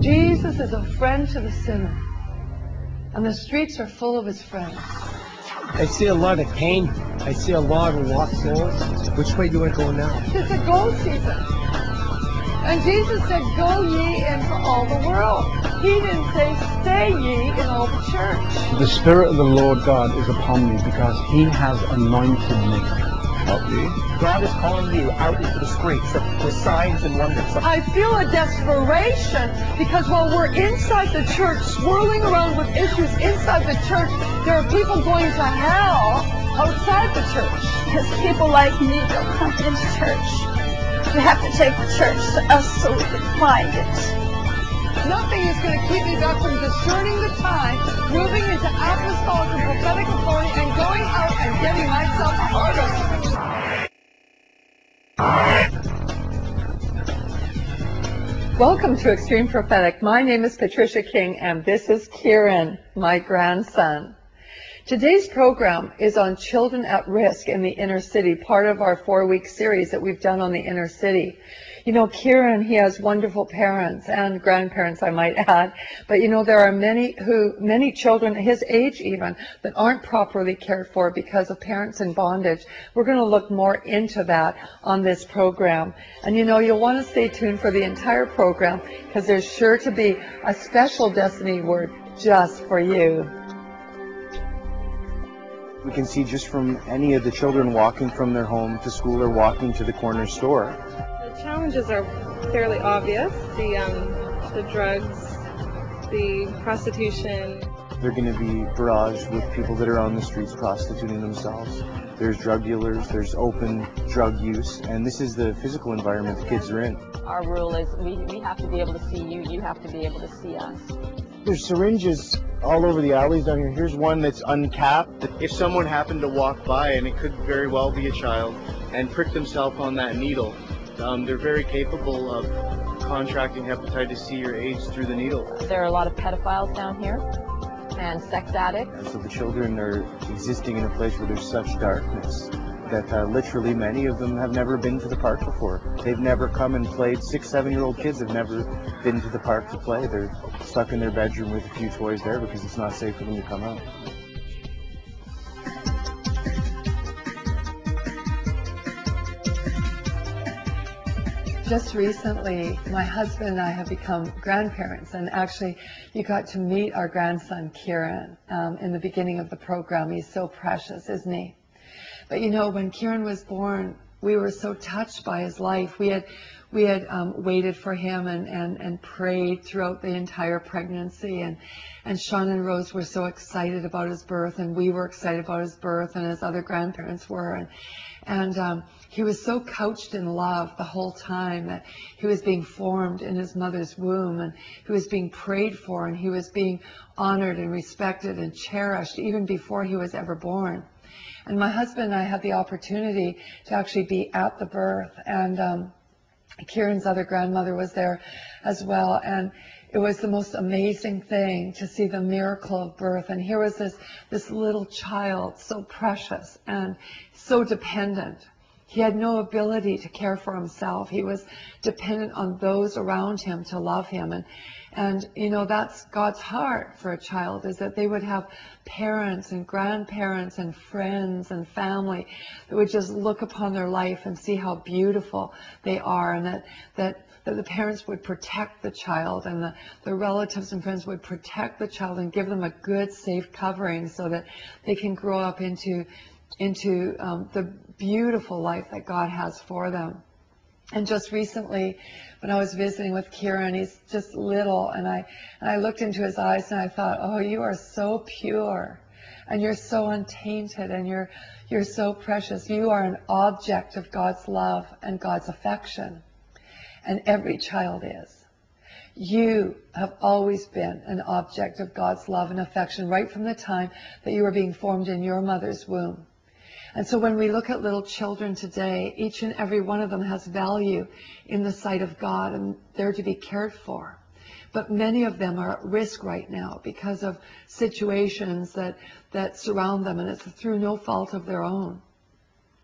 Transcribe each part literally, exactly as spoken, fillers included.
Jesus is a friend to the sinner, and the streets are full of his friends. I see a lot of pain. I see a lot of lost souls. Which way do I go now? It's a go season. And Jesus said, go ye into all the world. He didn't say, stay ye in all the church. The Spirit of the Lord God is upon me because He has anointed me. Help me. God is calling you out into the streets with signs and wonders. I feel a desperation because while we're inside the church, swirling around with issues inside the church, there are people going to hell outside the church. Because people like me don't come into church. We have to take the church to us so we can find it. Nothing is going to keep me back from discerning the time, moving into apostolic and prophetic authority, and going out and getting myself harvested. Welcome to Extreme Prophetic. My name is Patricia King, and this is Kieran, my grandson. Today's program is on children at risk in the inner city, part of our four-week series that we've done on the inner city. You know, Kieran, he has wonderful parents and grandparents, I might add, but you know, there are many who, many children, his age even, that aren't properly cared for because of parents in bondage. We're going to look more into that on this program. And you know, you'll want to stay tuned for the entire program because there's sure to be a special Destiny word just for you. We can see just from any of the children walking from their home to school or walking to the corner store. The challenges are fairly obvious. The, um, the drugs, the prostitution. They're going to be barraged with people that are on the streets prostituting themselves. There's drug dealers, there's open drug use, and this is the physical environment the kids are in. Our rule is we, we have to be able to see you, you have to be able to see us. There's syringes all over the alleys down here. Here's one that's uncapped. If someone happened to walk by, and it could very well be a child, and prick themselves on that needle, um, they're very capable of contracting hepatitis C or AIDS through the needle. There are a lot of pedophiles down here and sex addicts. And so the children are existing in a place where there's such darkness that uh, literally many of them have never been to the park before. They've never come and played. Six, seven-year-old kids have never been to the park to play. They're stuck in their bedroom with a few toys there because it's not safe for them to come out. Just recently, my husband and I have become grandparents, and actually you got to meet our grandson, Kieran, um, in the beginning of the program. He's so precious, isn't he? But you know, when Kieran was born, we were so touched by his life. We had we had um, waited for him and, and, and prayed throughout the entire pregnancy. And, and Sean and Rose were so excited about his birth, and we were excited about his birth, and his other grandparents were. And, and um, he was so couched in love the whole time that he was being formed in his mother's womb, and he was being prayed for, and he was being honored and respected and cherished even before he was ever born. And my husband and I had the opportunity to actually be at the birth, and um, Kieran's other grandmother was there as well, and it was the most amazing thing to see the miracle of birth. And here was this, this little child, so precious and so dependent. He had no ability to care for himself. He was dependent on those around him to love him. And, and you know, that's God's heart for a child, is that they would have parents and grandparents and friends and family that would just look upon their life and see how beautiful they are, and that, that, that the parents would protect the child, and the, the relatives and friends would protect the child and give them a good, safe covering so that they can grow up into into um, the beautiful life that God has for them. And just recently, when I was visiting with Kieran, he's just little, and I, and I looked into his eyes and I thought, oh, you are so pure, and you're so untainted, and you're, you're so precious. You are an object of God's love and God's affection, and every child is. You have always been an object of God's love and affection right from the time that you were being formed in your mother's womb. And so when we look at little children today, each and every one of them has value in the sight of God, and they're to be cared for. But many of them are at risk right now because of situations that, that surround them, and it's through no fault of their own.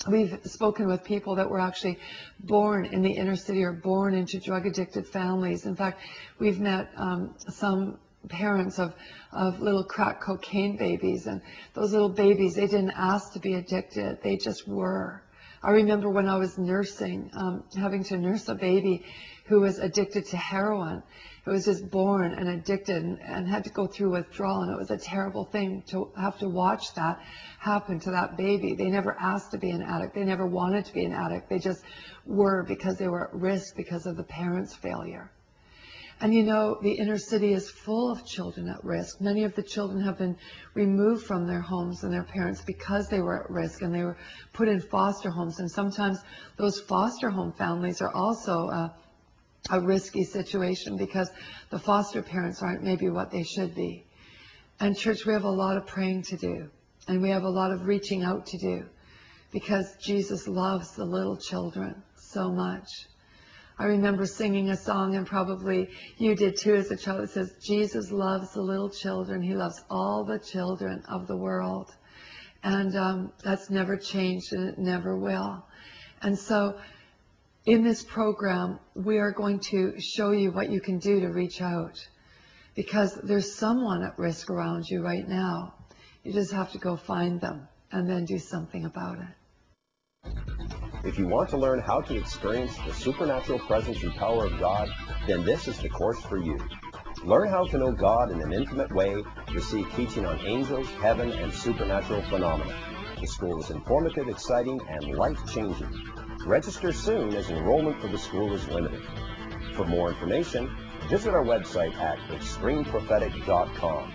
We've spoken with people that were actually born in the inner city or born into drug-addicted families. In fact, we've met um, some parents of, of little crack cocaine babies, and those little babies, they didn't ask to be addicted, they just were. I remember when I was nursing, um, having to nurse a baby who was addicted to heroin. It was just born and addicted and, and had to go through withdrawal, and it was a terrible thing to have to watch that happen to that baby. They never asked to be an addict. They never wanted to be an addict. They just were because they were at risk because of the parents' failure. And you know, the inner city is full of children at risk. Many of the children have been removed from their homes and their parents because they were at risk, and they were put in foster homes. And sometimes those foster home families are also uh, a risky situation because the foster parents aren't maybe what they should be. And church, we have a lot of praying to do, and we have a lot of reaching out to do, because Jesus loves the little children so much. I remember singing a song, and probably you did too as a child. It says, Jesus loves the little children. He loves all the children of the world. And um, that's never changed, and it never will. And so in this program, we are going to show you what you can do to reach out, because there's someone at risk around you right now. You just have to go find them and then do something about it. If you want to learn how to experience the supernatural presence and power of God, then this is the course for you. Learn how to know God in an intimate way, receive teaching on angels, heaven, and supernatural phenomena. The school is informative, exciting, and life-changing. Register soon, as enrollment for the school is limited. For more information, visit our website at extreme prophetic dot com.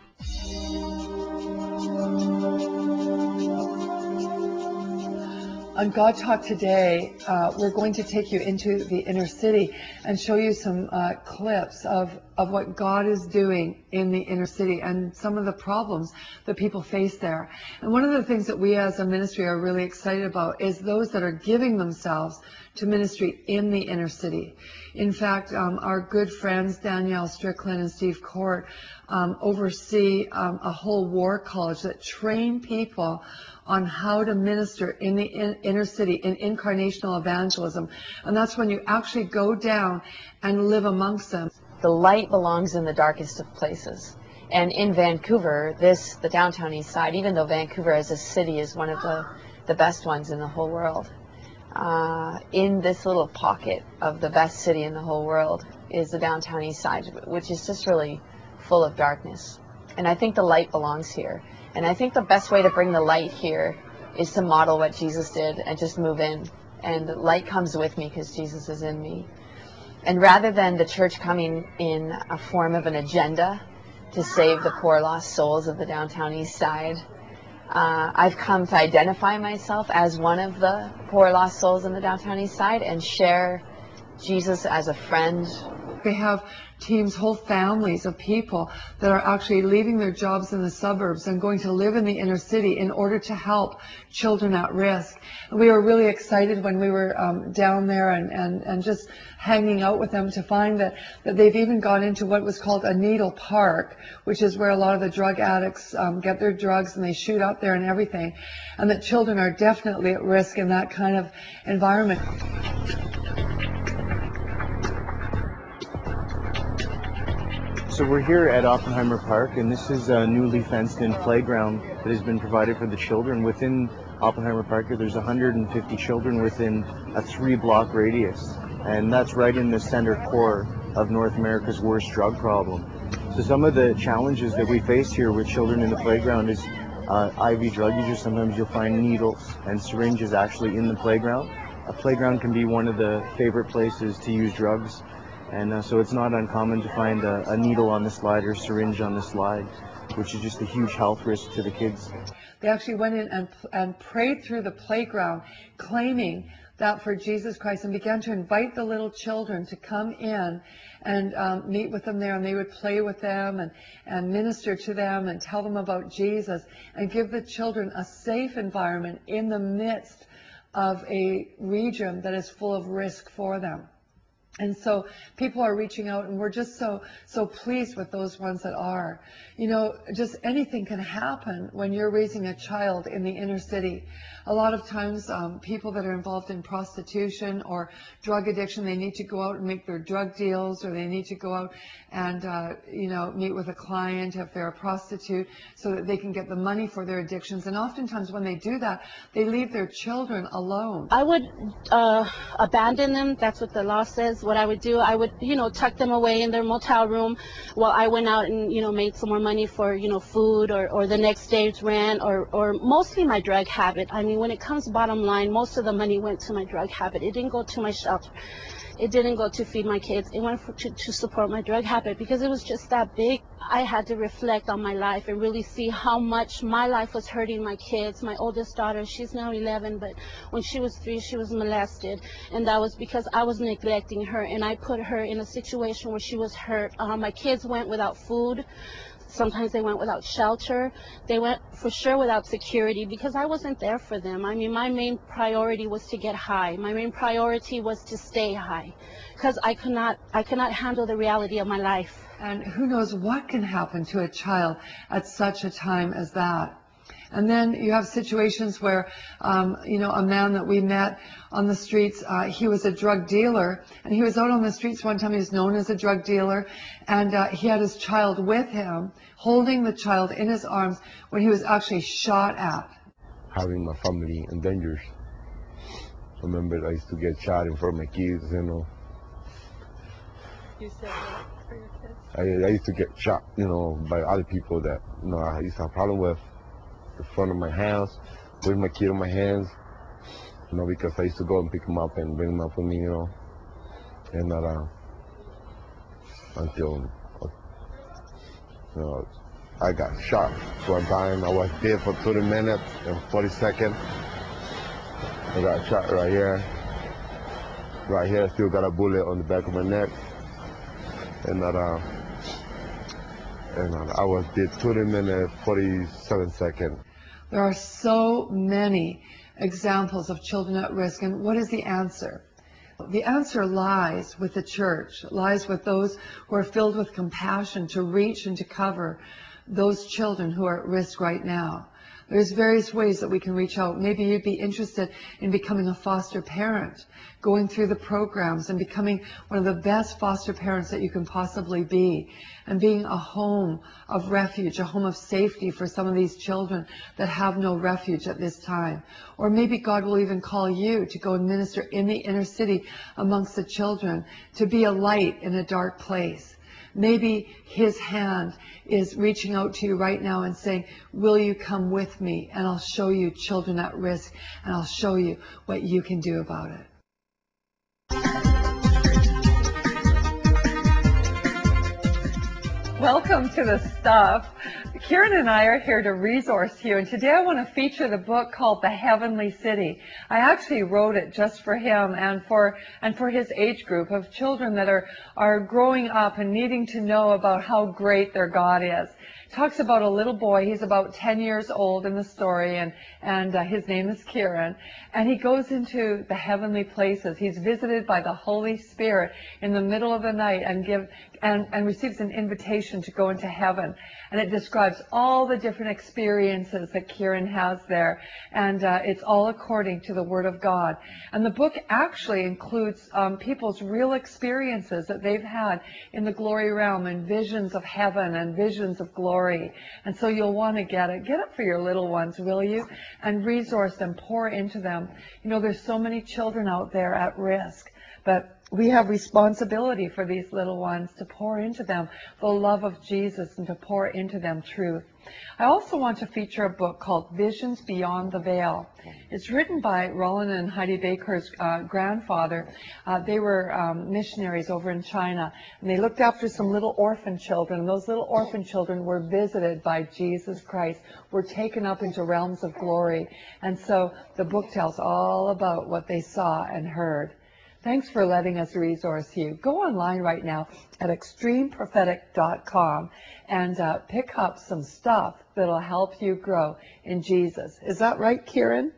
On God Talk today, uh, we're going to take you into the inner city and show you some uh, clips of, of what God is doing in the inner city and some of the problems that people face there. And one of the things that we as a ministry are really excited about is those that are giving themselves to ministry in the inner city. In fact, um, our good friends Danielle Strickland and Steve Court um, oversee um, a whole war college that train people on how to minister in the in, inner city in incarnational evangelism. And that's when you actually go down and live amongst them. The light belongs in the darkest of places. And in Vancouver, this, the downtown east side, even though Vancouver as a city is one of the, the best ones in the whole world, uh, in this little pocket of the best city in the whole world is the downtown east side, which is just really full of darkness. And I think the light belongs here. And I think the best way to bring the light here is to model what Jesus did and just move in. And the light comes with me because Jesus is in me. And rather than the church coming in a form of an agenda to save the poor lost souls of the downtown east side, uh, I've come to identify myself as one of the poor lost souls in the downtown east side and share Jesus as a friend. We have teams, whole families of people that are actually leaving their jobs in the suburbs and going to live in the inner city in order to help children at risk. And we were really excited when we were um, down there and, and, and just hanging out with them to find that, that they've even gone into what was called a needle park, which is where a lot of the drug addicts um, get their drugs and they shoot out there and everything. And that children are definitely at risk in that kind of environment. So we're here at Oppenheimer Park, and this is a newly fenced-in playground that has been provided for the children. Within Oppenheimer Park, there's one hundred fifty children within a three-block radius, and that's right in the center core of North America's worst drug problem. So some of the challenges that we face here with children in the playground is uh, I V drug users. Sometimes you'll find needles and syringes actually in the playground. A playground can be one of the favorite places to use drugs. And uh, so it's not uncommon to find a, a needle on the slide or syringe on the slide, which is just a huge health risk to the kids. They actually went in and, and prayed through the playground, claiming that for Jesus Christ, and began to invite the little children to come in and um, meet with them there, and they would play with them and, and minister to them and tell them about Jesus and give the children a safe environment in the midst of a region that is full of risk for them. And so people are reaching out, and we're just so so pleased with those ones that are. You know, just anything can happen when you're raising a child in the inner city. A lot of times um, people that are involved in prostitution or drug addiction, they need to go out and make their drug deals, or they need to go out and, uh, you know, meet with a client if they're a prostitute so that they can get the money for their addictions. And oftentimes when they do that, they leave their children alone. I would uh, abandon them. That's what the law says. What I would do, I would, you know, tuck them away in their motel room while I went out and, you know, made some more money for, you know, food or, or the next day's rent, or, or mostly my drug habit. I mean, when it comes bottom line, most of the money went to my drug habit. It didn't go to my shelter. It didn't go to feed my kids. It went for, to, to support my drug habit, because it was just that big. I had to reflect on my life and really see how much my life was hurting my kids. My oldest daughter, she's now eleven, but when she was three, she was molested. And that was because I was neglecting her, and I put her in a situation where she was hurt. Uh, my kids went without food. Sometimes they went without shelter. They went for sure without security, because I wasn't there for them. I mean, my main priority was to get high. My main priority was to stay high, because I could not, I could not handle the reality of my life. And who knows what can happen to a child at such a time as that. And then you have situations where, um, you know, a man that we met on the streets, uh, he was a drug dealer, and he was out on the streets one time. He was known as a drug dealer, and uh, he had his child with him, holding the child in his arms when he was actually shot at. Having my family in danger. I remember I used to get shot in front of my kids, you know. You said that for your kids? I, I used to get shot, you know, by other people that, you know, I used to have a problem with. In front of my house, with my kid in my hands, you know, because I used to go and pick him up and bring him up with me, you know, and that, uh, until, uh, you know, I got shot one time. I was dead for twenty minutes and forty seconds. I got shot right here, right here. Still got a bullet on the back of my neck, and that, uh, and uh, I was dead twenty minutes, forty-seven seconds. There are so many examples of children at risk, and what is the answer? The answer lies with the church, lies with those who are filled with compassion to reach and to cover those children who are at risk right now. There's various ways that we can reach out. Maybe you'd be interested in becoming a foster parent, going through the programs and becoming one of the best foster parents that you can possibly be, and being a home of refuge, a home of safety for some of these children that have no refuge at this time. Or maybe God will even call you to go and minister in the inner city amongst the children, to be a light in a dark place. Maybe his hand is reaching out to you right now and saying, will you come with me, and I'll show you children at risk, and I'll show you what you can do about it. Welcome to The Stuff. Kieran and I are here to resource you, and today I want to feature the book called The Heavenly City. I actually wrote it just for him and for and for his age group of children that are, are growing up and needing to know about how great their God is. It talks about a little boy. He's about ten years old in the story, and, and uh, his name is Kieran, and he goes into the heavenly places. He's visited by the Holy Spirit in the middle of the night and give and, and receives an invitation to go into heaven. And it describes all the different experiences that Kieran has there. And uh, it's all according to the Word of God. And the book actually includes um, people's real experiences that they've had in the glory realm, and visions of heaven and visions of glory. And so you'll want to get it. Get it for your little ones, will you? And resource them, pour into them. You know, there's so many children out there at risk, but we have responsibility for these little ones to pour into them the love of Jesus and to pour into them truth. I also want to feature a book called Visions Beyond the Veil. It's written by Roland and Heidi Baker's uh, grandfather. Uh, they were um, missionaries over in China, and they looked after some little orphan children. And those little orphan children were visited by Jesus Christ, were taken up into realms of glory. And so the book tells all about what they saw and heard. Thanks for letting us resource you. Go online right now at extreme prophetic dot com and uh, pick up some stuff that'll help you grow in Jesus. Is that right, Kieran?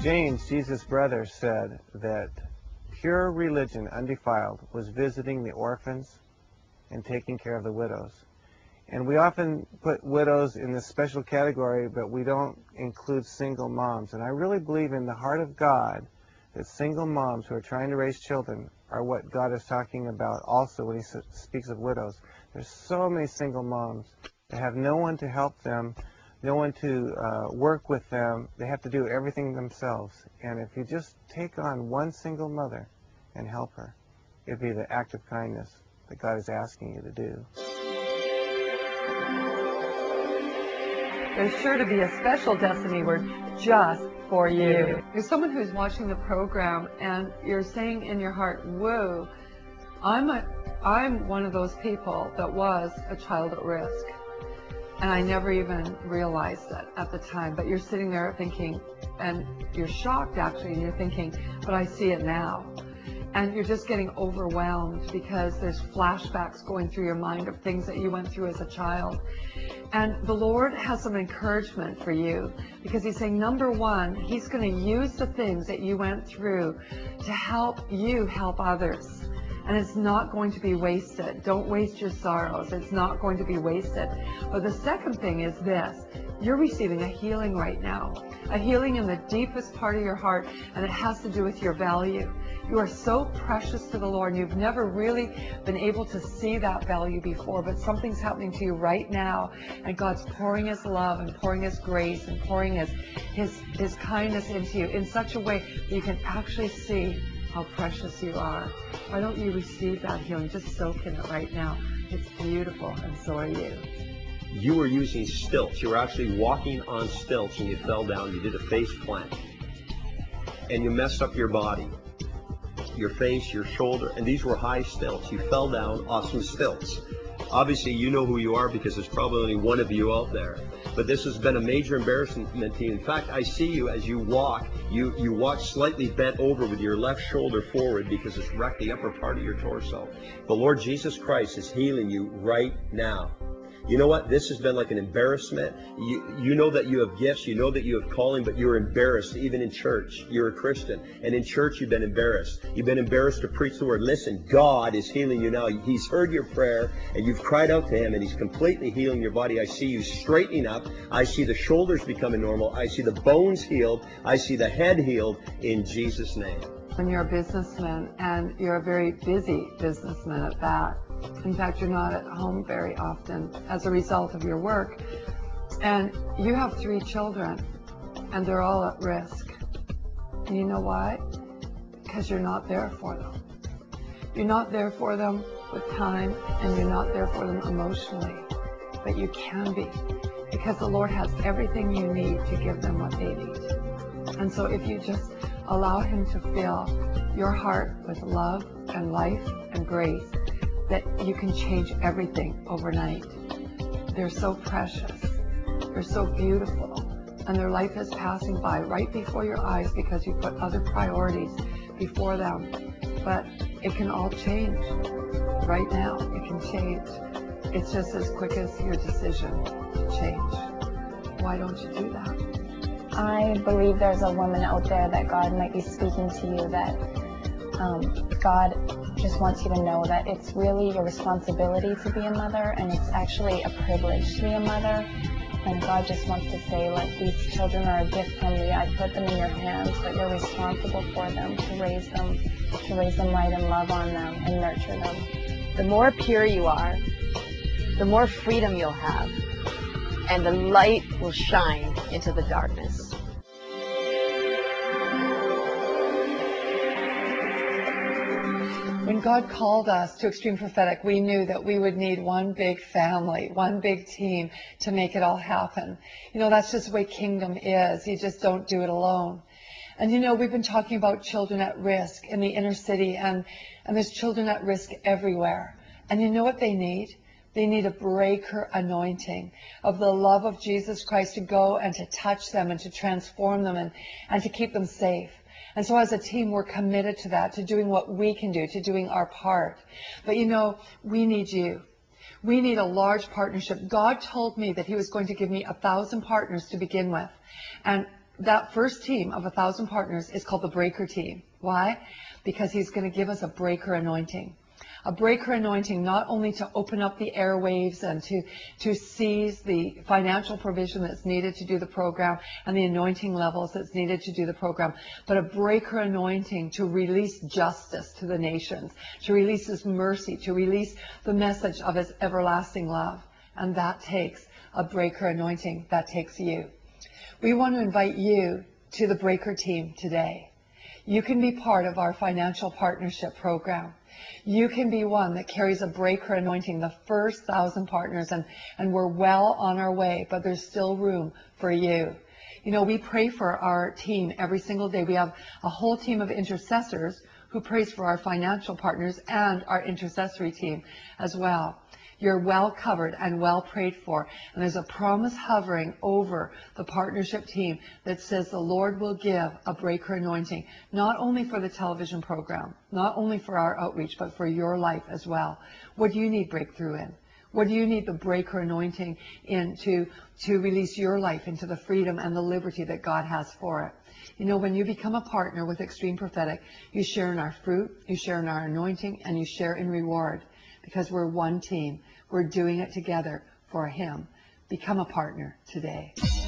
James, Jesus' brother, said that pure religion, undefiled, was visiting the orphans and taking care of the widows. And we often put widows in this special category, but we don't include single moms. And I really believe in the heart of God that single moms who are trying to raise children are what God is talking about also when he speaks of widows. There's so many single moms that have no one to help them, no one to uh, work with them. They have to do everything themselves. And if you just take on one single mother and help her, it'd be the act of kindness that God is asking you to do. There's sure to be a special destiny word just for you. There's someone who's watching the program and you're saying in your heart, whoa, I'm, a, I'm one of those people that was a child at risk. And I never even realized it at the time. But you're sitting there thinking, and you're shocked actually, and you're thinking, but I see it now. And you're just getting overwhelmed because there's flashbacks going through your mind of things that you went through as a child. And the Lord has some encouragement for you because he's saying, number one, he's going to use the things that you went through to help you help others. And it's not going to be wasted. Don't waste your sorrows. It's not going to be wasted. But the second thing is this. You're receiving a healing right now. A healing in the deepest part of your heart, and it has to do with your value. You are so precious to the Lord, and you've never really been able to see that value before, but something's happening to you right now, and God's pouring his love and pouring his grace and pouring his, his, his kindness into you in such a way that you can actually see how precious you are. Why don't you receive that healing? Just soak in it right now. It's beautiful, and so are you. You were using stilts. You were actually walking on stilts and you fell down. You did a face plant. And you messed up your body, your face, your shoulder. And these were high stilts. You fell down off some stilts. Obviously, you know who you are because there's probably only one of you out there. But this has been a major embarrassment to you. In fact, I see you as you walk. You, you walk slightly bent over with your left shoulder forward because it's wrecked the upper part of your torso. The Lord Jesus Christ is healing you right now. You know what? This has been like an embarrassment. You, you know that you have gifts. You know that you have calling, but you're embarrassed even in church. You're a Christian. And in church, you've been embarrassed. You've been embarrassed to preach the word. Listen, God is healing you now. He's heard your prayer, and you've cried out to him, and he's completely healing your body. I see you straightening up. I see the shoulders becoming normal. I see the bones healed. I see the head healed in Jesus' name. When you're a businessman, and you're a very busy businessman at that, in fact, you're not at home very often as a result of your work. And you have three children, and they're all at risk. And you know why? Because you're not there for them. You're not there for them with time, and you're not there for them emotionally. But you can be, because the Lord has everything you need to give them what they need. And so if you just allow him to fill your heart with love and life and grace, that you can change everything overnight. They're so precious. They're so beautiful. And their life is passing by right before your eyes because you put other priorities before them. But it can all change. Right now, it can change. It's just as quick as your decision to change. Why don't you do that? I believe there's a woman out there that God might be speaking to you, that um, God just wants you to know that it's really your responsibility to be a mother, and it's actually a privilege to be a mother. And God just wants to say, like, these children are a gift from me. I put them in your hands, but you're responsible for them, to raise them, to raise them right and love on them and nurture them. The more pure you are, the more freedom you'll have, and the light will shine into the darkness. When God called us to Extreme Prophetic, we knew that we would need one big family, one big team to make it all happen. You know, that's just the way kingdom is. You just don't do it alone. And you know, we've been talking about children at risk in the inner city, and, and there's children at risk everywhere. And you know what they need? They need a breaker anointing of the love of Jesus Christ to go and to touch them and to transform them and, and to keep them safe. And so as a team, we're committed to that, to doing what we can do, to doing our part. But you know, we need you. We need a large partnership. God told me that he was going to give me a thousand partners to begin with. And that first team of a thousand partners is called the Breaker Team. Why? Because he's going to give us a breaker anointing. A breaker anointing not only to open up the airwaves and to, to seize the financial provision that's needed to do the program and the anointing levels that's needed to do the program, but a breaker anointing to release justice to the nations, to release his mercy, to release the message of his everlasting love. And that takes a breaker anointing. That takes you. We want to invite you to the Breaker Team today. You can be part of our financial partnership program. You can be one that carries a breaker anointing, the first thousand partners, and, and we're well on our way, but there's still room for you. You know, we pray for our team every single day. We have a whole team of intercessors who prays for our financial partners and our intercessory team as well. You're well covered and well prayed for. And there's a promise hovering over the partnership team that says the Lord will give a breaker anointing, not only for the television program, not only for our outreach, but for your life as well. What do you need breakthrough in? What do you need the breaker anointing in to, to release your life into the freedom and the liberty that God has for it? You know, when you become a partner with Extreme Prophetic, you share in our fruit, you share in our anointing, and you share in reward. Because we're one team. We're doing it together for him. Become a partner today.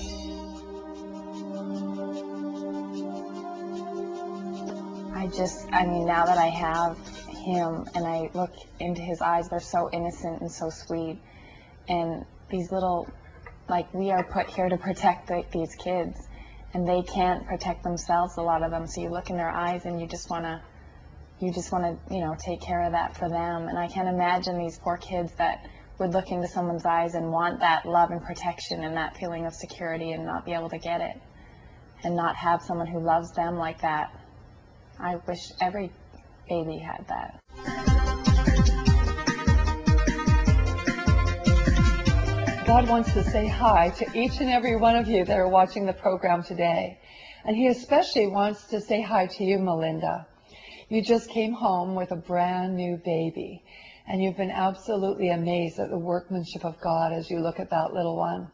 I just, I mean, now that I have him and I look into his eyes, they're so innocent and so sweet. And these little, like, we are put here to protect the, these kids. And they can't protect themselves, a lot of them. So you look in their eyes and you just want to You just want to, you know, take care of that for them. And I can't imagine these poor kids that would look into someone's eyes and want that love and protection and that feeling of security and not be able to get it and not have someone who loves them like that. I wish every baby had that. God wants to say hi to each and every one of you that are watching the program today. And he especially wants to say hi to you, Melinda. You just came home with a brand new baby, and you've been absolutely amazed at the workmanship of God as you look at that little one.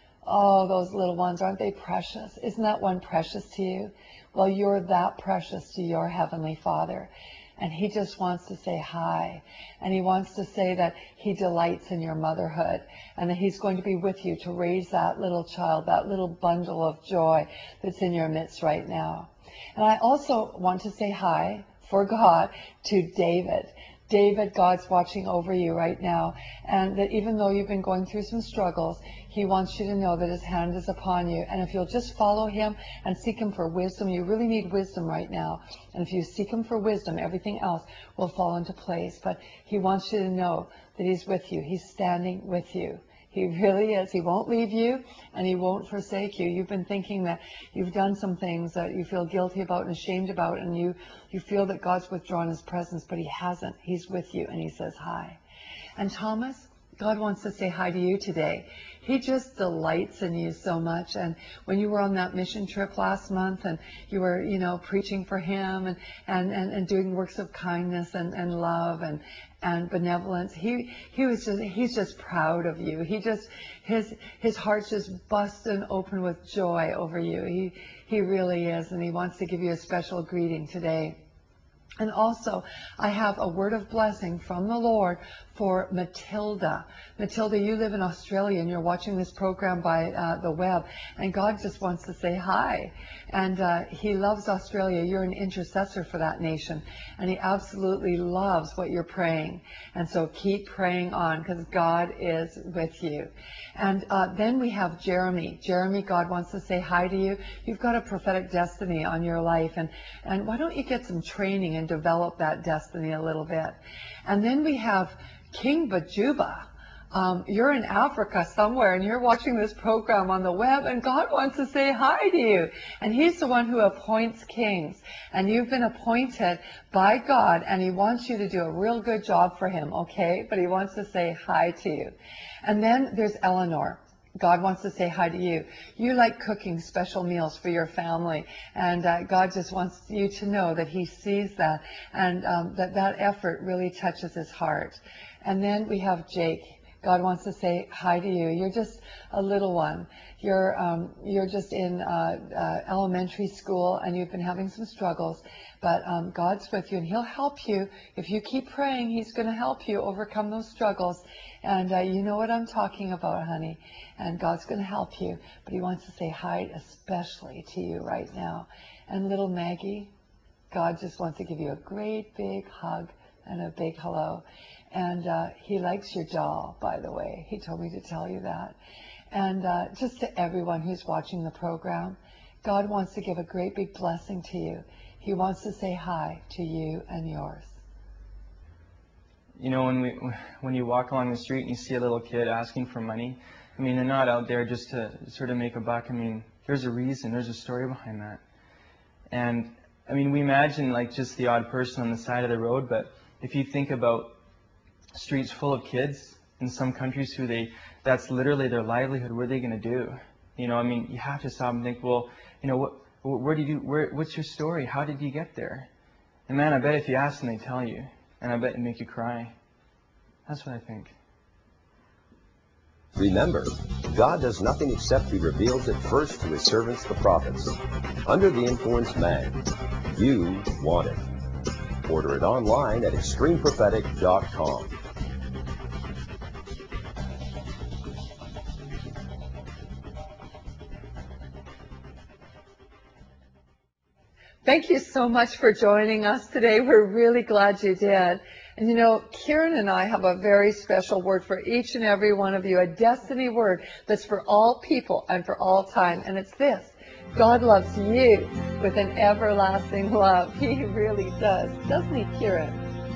Oh, those little ones, aren't they precious? Isn't that one precious to you? Well, you're that precious to your Heavenly Father, and he just wants to say hi, and he wants to say that he delights in your motherhood, and that he's going to be with you to raise that little child, that little bundle of joy that's in your midst right now. And I also want to say hi for God to David. David, God's watching over you right now, and that even though you've been going through some struggles, he wants you to know that his hand is upon you. And if you'll just follow him and seek him for wisdom, you really need wisdom right now. And if you seek him for wisdom, everything else will fall into place. But he wants you to know that he's with you. He's standing with you. He really is. He won't leave you, and he won't forsake you. You've been thinking that you've done some things that you feel guilty about and ashamed about, and you, you feel that God's withdrawn his presence, but he hasn't. He's with you, and he says hi. And Thomas, God wants to say hi to you today. He just delights in you so much. And when you were on that mission trip last month and you were, you know, preaching for him and, and, and, and doing works of kindness and, and love and, and benevolence, he, he was just, he's just proud of you. He just, his, his heart's just busting open with joy over you. He, he really is. And he wants to give you a special greeting today. And also, I have a word of blessing from the Lord for Matilda. Matilda, you live in Australia and you're watching this program by uh, the web, and God just wants to say hi. And uh, he loves Australia. You're an intercessor for that nation, and he absolutely loves what you're praying. And so keep praying on, because God is with you. And uh, then we have Jeremy. Jeremy, God wants to say hi to you. You've got a prophetic destiny on your life, and, and why don't you get some training and develop that destiny a little bit. And then we have King Bajuba. Um, you're in Africa somewhere, and you're watching this program on the web, and God wants to say hi to you. And he's the one who appoints kings. And you've been appointed by God, and he wants you to do a real good job for him, okay? But he wants to say hi to you. And then there's Eleanor. God wants to say hi to you. You like cooking special meals for your family, and uh, God just wants you to know that he sees that, and um, that that effort really touches his heart. And then we have Jake. God wants to say hi to you. You're just a little one. You're um, you're just in uh, uh, elementary school, and you've been having some struggles. But um, God's with you, and He'll help you. If you keep praying, He's going to help you overcome those struggles. And uh, you know what I'm talking about, honey. And God's going to help you. But He wants to say hi especially to you right now. And little Maggie, God just wants to give you a great big hug and a big hello. And uh, He likes your doll, by the way. He told me to tell you that. And uh, just to everyone who's watching the program, God wants to give a great big blessing to you. He wants to say hi to you and yours. You know, when we when you walk along the street and you see a little kid asking for money, I mean, they're not out there just to sort of make a buck. I mean, there's a reason, there's a story behind that. And, I mean, we imagine like just the odd person on the side of the road, but if you think about streets full of kids in some countries who they, that's literally their livelihood, what are they going to do? You know, I mean, you have to stop and think, well, you know, what, where did you, where, what's your story? How did you get there? And man, I bet if you ask them, they tell you. And I bet it make you cry. That's what I think. Remember, God does nothing except He reveals it first to His servants, the prophets. Under the Influence Mag, you want it. Order it online at extreme prophetic dot com. Thank you so much for joining us today. We're really glad you did. And you know, Kieran and I have a very special word for each and every one of you, a destiny word that's for all people and for all time. And it's this: God loves you with an everlasting love. He really does. Doesn't He, Kieran?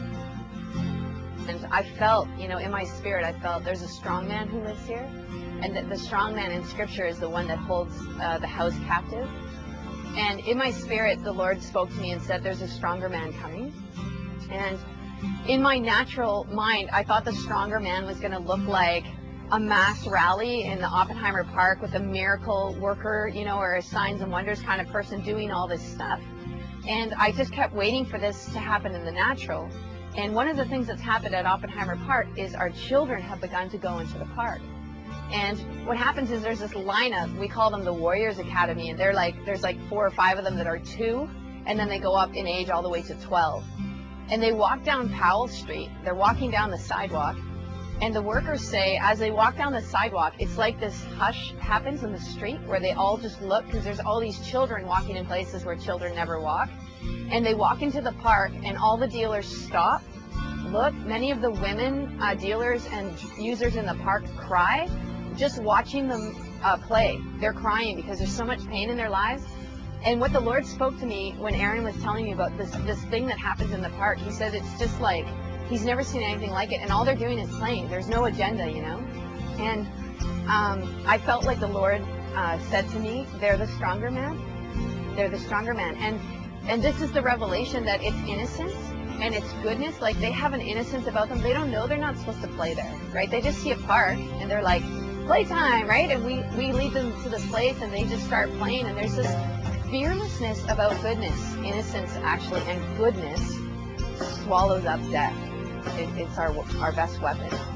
And I felt, you know, in my spirit, I felt there's a strong man who lives here. And that the strong man in Scripture is the one that holds uh, the house captive. And in my spirit, the Lord spoke to me and said, there's a stronger man coming. And in my natural mind, I thought the stronger man was going to look like a mass rally in the Oppenheimer Park with a miracle worker, you know, or a signs and wonders kind of person doing all this stuff. And I just kept waiting for this to happen in the natural. And one of the things that's happened at Oppenheimer Park is our children have begun to go into the park. And what happens is there's this lineup, we call them the Warriors Academy, and they're like, there's like four or five of them that are two, and then they go up in age all the way to twelve. And they walk down Powell Street, they're walking down the sidewalk, and the workers say, as they walk down the sidewalk, it's like this hush happens in the street where they all just look, because there's all these children walking in places where children never walk. And they walk into the park, and all the dealers stop, look, many of the women uh, dealers and users in the park cry, just watching them uh, play. They're crying because there's so much pain in their lives. And what the Lord spoke to me when Aaron was telling me about this this thing that happens in the park, He said it's just like, He's never seen anything like it, and all they're doing is playing. There's no agenda, you know? And um, I felt like the Lord uh, said to me, they're the stronger man. They're the stronger man. And, and this is the revelation that it's innocence and it's goodness. Like, they have an innocence about them. They don't know they're not supposed to play there, right? They just see a park, and they're like, playtime, right? And we, we lead them to this place, and they just start playing, and there's this fearlessness about goodness, innocence actually, and goodness swallows up death. It, it's our, our best weapon.